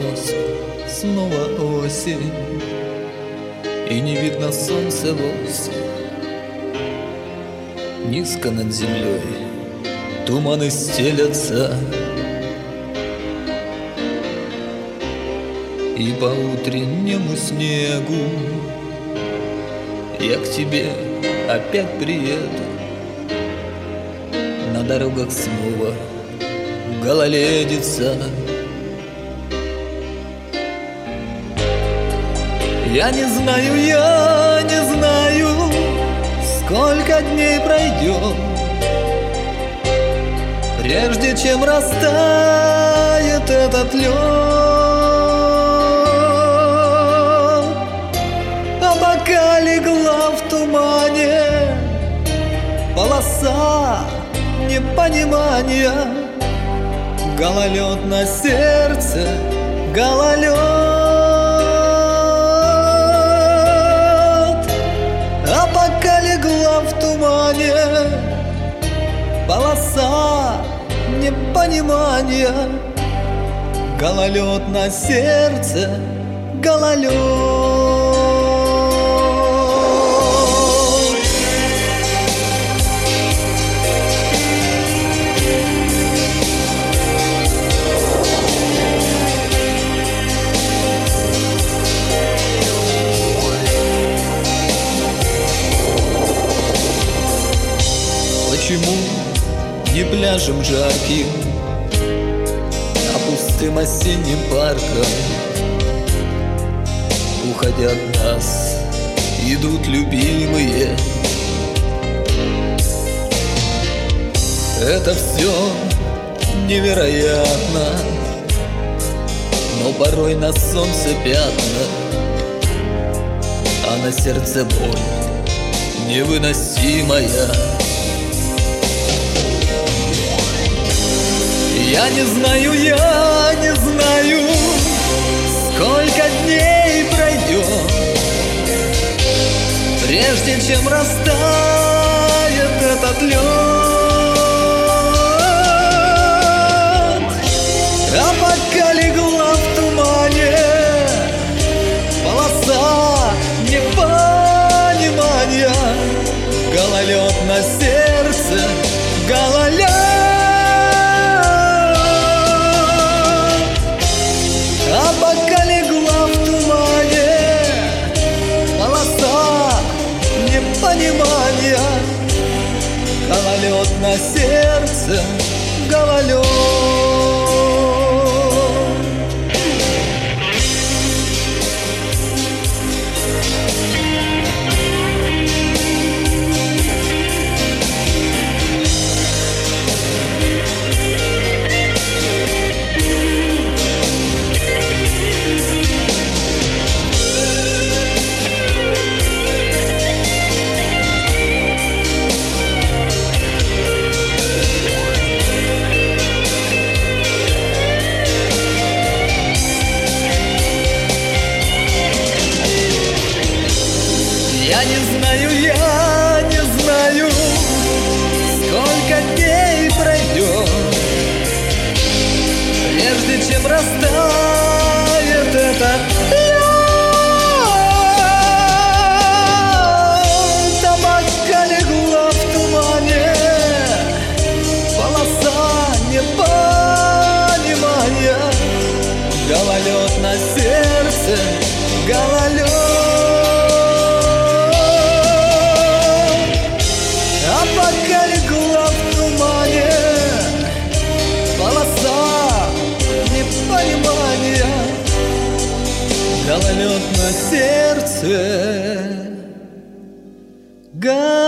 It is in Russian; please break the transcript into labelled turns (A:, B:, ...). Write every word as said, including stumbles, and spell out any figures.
A: мороз, снова осень, и не видно солнца вовсе. Низко над землей туманы стелятся, и по утреннему снегу я к тебе опять приеду. На дорогах снова гололедица. Я не знаю, я не знаю, сколько дней пройдет, прежде чем растает этот лед. А пока легла в тумане полоса непонимания, гололед на сердце, гололед. А пока легла в тумане полоса непонимания, гололед на сердце, гололед. Почему не пляжем жарким, а пустым осенним парком? Уходя от нас, идут любимые. Это все невероятно, но порой на солнце пятна, а на сердце боль невыносимая. Я не знаю, я не знаю, сколько дней пройдет, прежде чем растает этот лед. А пока легла в тумане полоса непонимания, гололед на сердце, гололед. А пока легла в тумане полоса непонимания, гололед на сердце, гололед. Я не знаю, я не знаю, сколько дней пройдет, прежде чем растает этот лед. А пока легла в тумане полоса непонимания, гололед на сердце, гололед. А пока легла в тумане полоса непонимания, гололед на сердце, гололед.